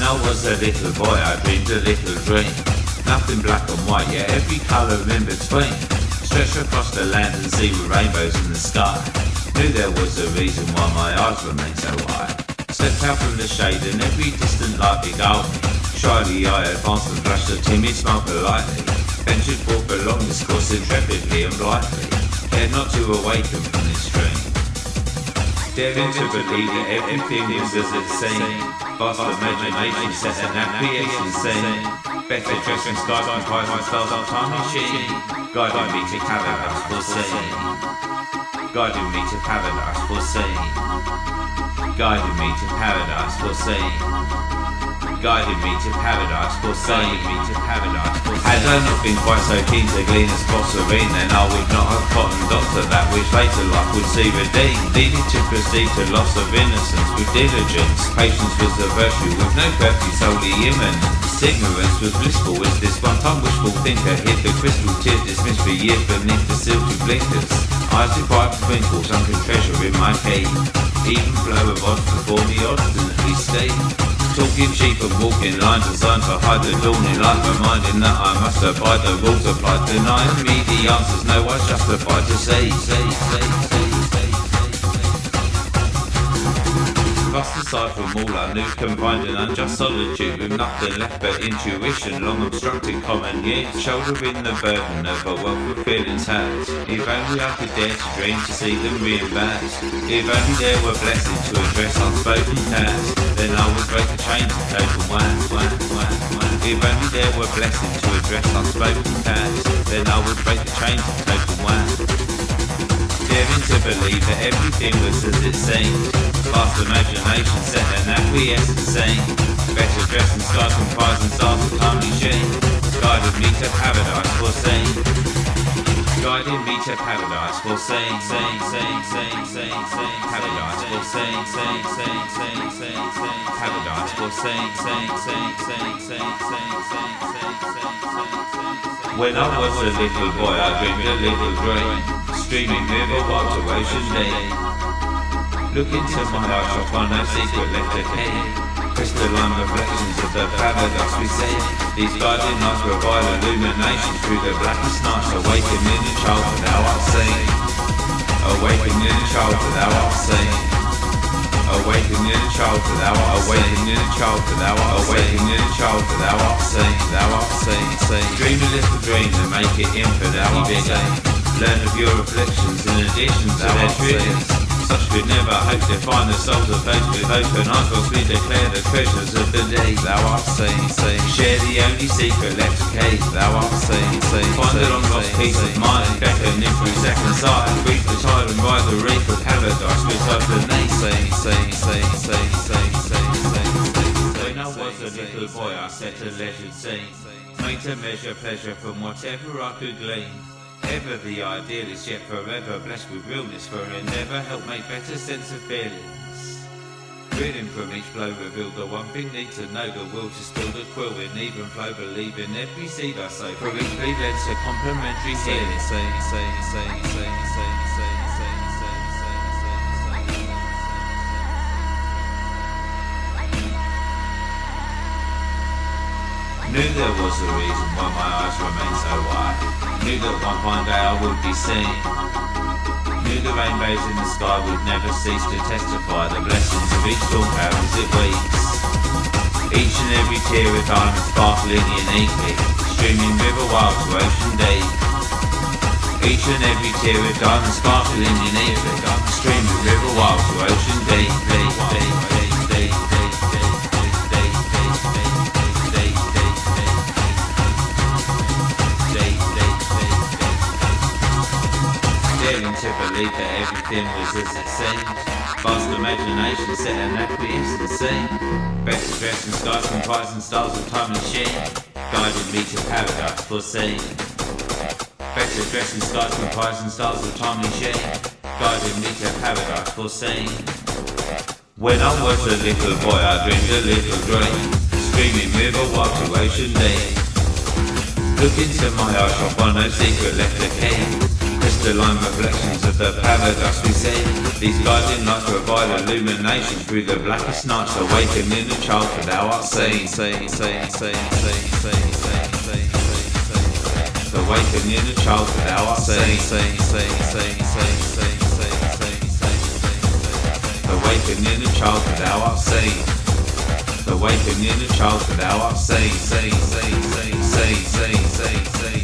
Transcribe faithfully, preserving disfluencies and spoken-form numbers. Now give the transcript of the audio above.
I was a little boy, I dreamed a little dream. Nothing black and white, yet every colour in between. Stretched across the land and sea with rainbows in the sky. Knew there was a reason why my eyes remained so wide. Stepped out from the shade and every distant light beguiled me. Shyly I advanced and flashed a timid smile politely. Ventured forth along this course intrepidly and blithely. Cared not to awaken from this dream. Daring to believe that everything was as it seemed. Vast imagination set an acquiescent scene. Better dressed in skies comprised of stars of time machine. Guiding me to paradise foreseen. Guiding me to paradise foreseen. Guiding me to paradise foreseen. Guiding me to paradise foreseen. me to paradise foreseen. Had I not been quite so keen to glean a spot serene, then I would not have cotton doctor that which later life would see redeemed. Needed to proceed to loss of innocence with diligence. Patience was a virtue with no curfew, solely imminent. Ignorance was blissful as this one-time wishful thinker hid the crystal tears dismissed for years beneath the silky blinkers. Eyes deprived of twinkle, sunken treasure in my cave. Even flow of odds before me obstinately stayed. Talking cheap and walking lines designed to hide the dawning light, reminding that I must abide the rules applied. Denying me the answers no one's justified to say, say, say, say, say. Thus aside from all I knew, confined in unjust solitude, with nothing left but intuition, long obstructed common years, shouldering the burden of a wealth of feelings has. If only I could dare to dream to see them reimbursed. If only there were blessings to address unspoken tasks, then I would break the chains of total whack, whack, whack, whack. If only there were blessings to address unspoken tasks, then I would break the chains of total whack. Daring to believe that everything was as it seemed. Vast imagination set an acquiescent scene. Better dressed in skies comprising stars of timely sheen. Guided me to paradise foreseen. Guiding me to paradise foreseen. Sing, sing, sing, sing, sing. Paradise foreseen. Sing, sing, sing, sing, sing. Paradise foreseen. Sing, sing, sing, sing, sing, sing, sing, sing. When I was a little boy, I dreamed a little dream. Streaming river wild to ocean deep. Look into my eyes, I'll find no secret left to keep. Crystalline reflections of the paradise we see. These guiding lights provide illumination through the blackest nights. Awakening in childhood, thou art seen. Awakening in childhood, thou art seen. Awakening in childhood, thou art awakening in childhood, thou art awakening in childhood, thou art seen, thou art seen, seen. Dream a little dream and make it infinite, thou art seen. Learn of your reflections in addition to their treasures. Such could never hope to find the souls of those with open eyes, whilst we declare the treasures of the day. Thou art seen, seen. Share the only secret left to keep. Thou art seen, seen. Find the long lost peace of mind, beckoning through second sight. Breathe the tide and ride the reef of paradise with hope the knee. Seen, seen, seen, seen, seen, seen, seen. When I was a little boy, I set a leisured scene, made to measure pleasure from whatever I could glean. Ever the idealist, yet forever blessed with realness, for endeavour helped make better sense of feelings. Reeling from each blow revealed the one thing need to know, the will to still the quill in even flow, believe in every seed I sow, for each bleed lends a complementary healing. Say, say, say, say, say, say, say, say, say, say. Knew there was a reason why my eyes remained so wide. Knew that one fine day I would be seen. Knew the rainbows in the sky would never cease to testify the blessings of each storm cloud as it weeps. Each and every tear a diamond sparkling uniquely, streaming river wild to ocean deep. Each and every tear a diamond sparkling uniquely, streaming river wild to ocean deep, deep, deep, deep, deep, deep. Daring to believe that everything was as it seemed. Vast imagination set an acquiescent scene. Better dressed in skies comprising stars of time and sheen. Guided me to paradise foreseen. Better dressed in skies comprising stars of time and sheen. Guided me to paradise foreseen. When I was a little boy, I dreamed a little dream. Streaming river wild to ocean deep. Look into my eyes, I'll find no secret left to keep. crystalline reflections of the paradise we see. These guiding lights provide illumination through the blackest nights, awakening the childhood thou art seen. Awakening the childhood thou art seen. Awakening the childhood thou art seen. Awakening the childhood thou art seen. Say, say, say, say, say, say, say.